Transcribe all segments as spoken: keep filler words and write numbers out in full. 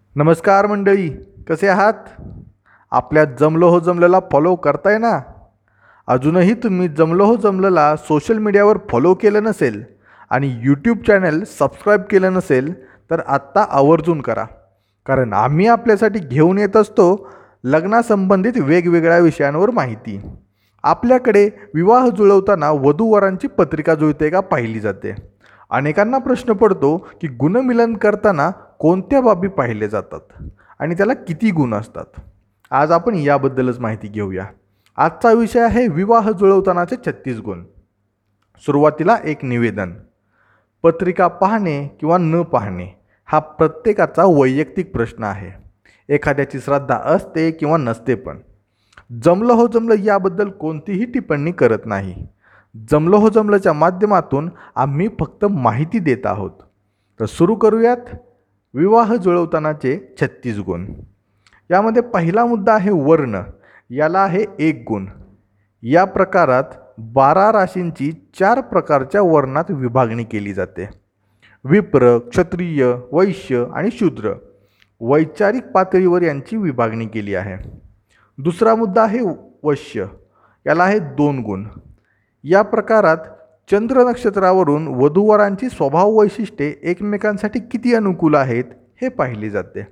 नमस्कार मंडळी, कसे आहात? आपल्या जमलो हो जमलंला फॉलो करताय ना? अजूनही तुम्ही जमलो हो जमलंला सोशल मीडियावर फॉलो केलं नसेल आणि यूट्यूब चॅनल सबस्क्राईब केलं नसेल तर आत्ता आवर्जून करा. कारण आम्ही आपल्यासाठी घेऊन येत असतो लग्नासंबंधित वेगवेगळ्या विषयांवर माहिती. आपल्याकडे विवाह जुळवताना वधूवरांची पत्रिका जुळते का पाहिली जाते. अनेकांना प्रश्न पडतो की गुणमिलन करताना कोणत्या बाबी पाहिले जातात आणि त्याला किती गुण असतात. आज आपण याबद्दलच माहिती घेऊया. आजचा विषय आहे विवाह जुळवतानाचे छत्तीस गुण. सुरुवातीला एक निवेदन. पत्रिका पाहणे किंवा न पाहणे हा प्रत्येकाचा वैयक्तिक प्रश्न आहे. एखाद्याची श्रद्धा असते किंवा नसते, पण जमलं हो जमलं याबद्दल कोणतीही टिप्पणी करत नाही. जमलं हो जमलंच्या माध्यमातून आम्ही फक्त माहिती देत आहोत. तर सुरू करूयात. विवाह जुळवतानाचे छत्तीस गुण. यामध्ये पहिला मुद्दा आहे वर्ण. याला आहे एक गुण. या प्रकारात बारा राशींची चार प्रकारच्या वर्णात विभागणी केली जाते. विप्र, क्षत्रिय, वैश्य आणि शूद्र. वैचारिक पातळीवर यांची विभागणी केली आहे. दुसरा मुद्दा आहे वैश्य. याला आहे दोन गुण. या प्रकारात चंद्र नक्षत्रावरून वधूवरांची स्वभाव वैशिष्ट्ये एकमेकांसाठी किती अनुकूल आहेत हे पाहिले जाते.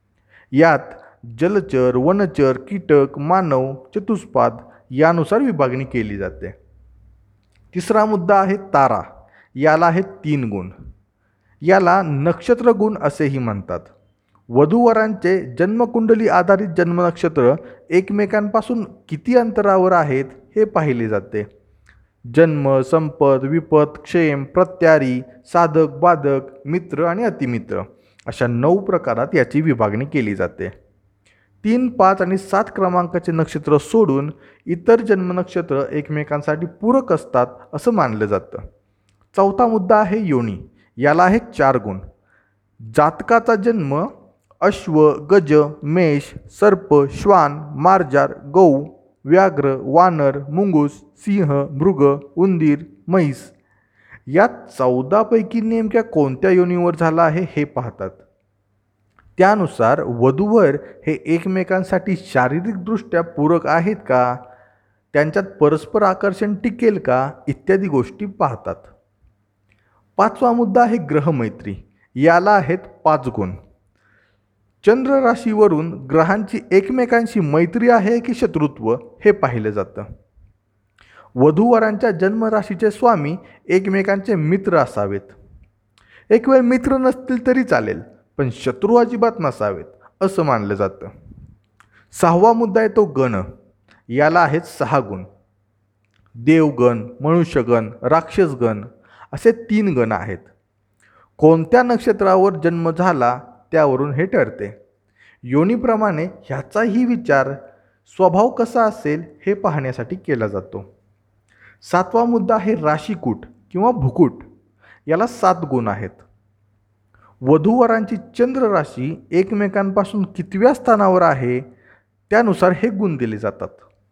यात जलचर, वनचर, कीटक, मानव, चतुष्पाद यानुसार विभागणी केली जाते. तिसरा मुद्दा आहे तारा. याला आहे तीन गुण. याला नक्षत्र गुण असेही म्हणतात. वधूवरांचे जन्मकुंडली आधारित जन्मनक्षत्र एकमेकांपासून किती अंतरावर आहेत हे पाहिले जाते. जन्म, संपत, विपत, क्षेम, प्रत्यारी, साधक, बाधक, मित्र आणि अतिमित्र अशा नऊ प्रकारात याची विभागणी केली जाते. तीन, पाच आणि सात क्रमांकाचे नक्षत्र सोडून इतर जन्मनक्षत्र एकमेकांसाठी पूरक असतात असं मानलं जातं. चौथा मुद्दा आहे योनी. याला आहे चार गुण. जातकाचा जन्म अश्व, गज, मेष, सर्प, श्वान, मार्जार, गौ, व्याघ्र, वानर, मुंगूस, सिंह, मृग, उंदीर, म्हैस या चौदापैकी नेमक्या कोणत्या योनीवर झाला आहे हे पाहतात. त्यानुसार वधूवर हे एकमेकांसाठी शारीरिकदृष्ट्या पूरक आहेत का, त्यांच्यात परस्पर आकर्षण टिकेल का इत्यादी गोष्टी पाहतात. पाचवा मुद्दा आहे ग्रहमैत्री. याला आहेत पाच गुण. चंद्र राशीवरून ग्रहांची एकमेकांशी मैत्री आहे की शत्रुत्व हे पाहिलं जातं. वधूवरांच्या जन्मराशीचे स्वामी एकमेकांचे मित्र असावेत. एक वेळ मित्र नसतील तरी चालेल, पण शत्रू अजिबात नसावेत असं मानलं जातं. सहावा मुद्दा आहे तो गण. याला आहेत सहा गुण. देवगण, मनुष्यगण, राक्षसगण असे तीन गण आहेत. कोणत्या नक्षत्रावर जन्म झाला त्यावरून हे ठरते. योनीप्रमाणे ह्याचाही विचार स्वभाव कसा असेल हे पाहण्यासाठी केला जातो. सातवा मुद्दा आहे राशीकूट किंवा भुकूट. याला सात गुण आहेत. वधूवरांची चंद्र राशी एकमेकांपासून कितव्या स्थानावर आहे त्यानुसार हे गुण दिले जातात.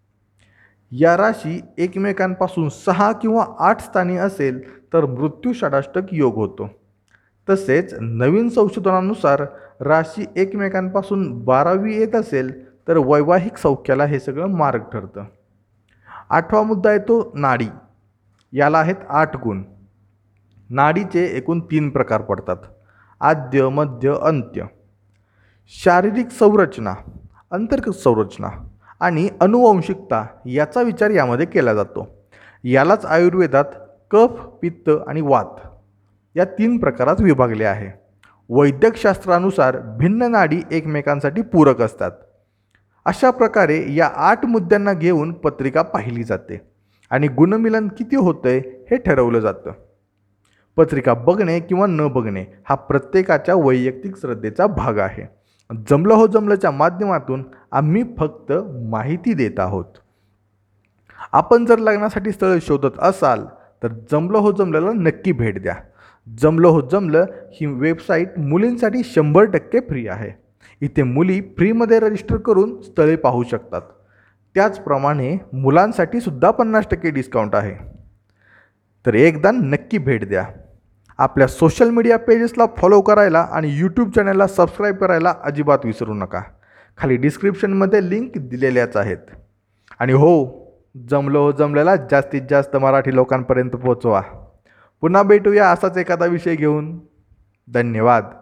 या राशी एकमेकांपासून सहा किंवा आठ स्थानी असेल तर मृत्यू षडाष्टक योग होतो. तसेच नवीन संशोधनानुसार राशी एकमेकांपासून बारावी येत असेल तर वैवाहिक सौख्याला हे सगळं मार्ग ठरतं. आठवा मुद्दा येतो नाडी. याला आहेत आठ गुण. नाडीचे एकूण तीन प्रकार पडतात. आद्य, मध्य, अंत्य. शारीरिक संरचना, अंतर्गत संरचना आणि अनुवंशिकता याचा विचार यामध्ये केला जातो. यालाच आयुर्वेदात कफ, पित्त आणि वात या तीन प्रकारात विभागले आहे. वैद्यकशास्त्रानुसार भिन्न नाडी एकमेकांसाठी पूरक असतात. अशा प्रकारे या आठ मुद्द्यांना घेऊन पत्रिका पाहिली जाते आणि गुणमिलन किती होतंय हे ठरवलं जातं. पत्रिका बघणे किंवा न बघणे हा प्रत्येकाच्या वैयक्तिक श्रद्धेचा भाग आहे. जमलं हो जमलंच्या माध्यमातून आम्ही फक्त माहिती देत आहोत. आपण जर लग्नासाठी स्थळ शोधत असाल तर जमलं हो जमलंला नक्की भेट द्या. जमलं हो जमलं ही वेबसाईट मुलींसाठी शंभर टक्के फ्री आहे. इथे मुली फ्रीमध्ये रजिस्टर करून स्थळे पाहू शकतात. त्याचप्रमाणे मुलांसाठी सुद्धा पन्नास टक्के डिस्काउंट आहे. तर एकदा नक्की भेट द्या. आपल्या सोशल मीडिया पेजेसला फॉलो करायला आणि यूट्यूब चॅनलला सबस्क्राईब करायला अजिबात विसरू नका. खाली डिस्क्रिप्शनमध्ये लिंक दिलेल्याच आहेत. आणि हो, जमलो हो जमलेला जास्तीत जास्त मराठी लोकांपर्यंत पोहोचवा. पुन्हा भेटूया असाच एखादा विषय घेऊन. धन्यवाद.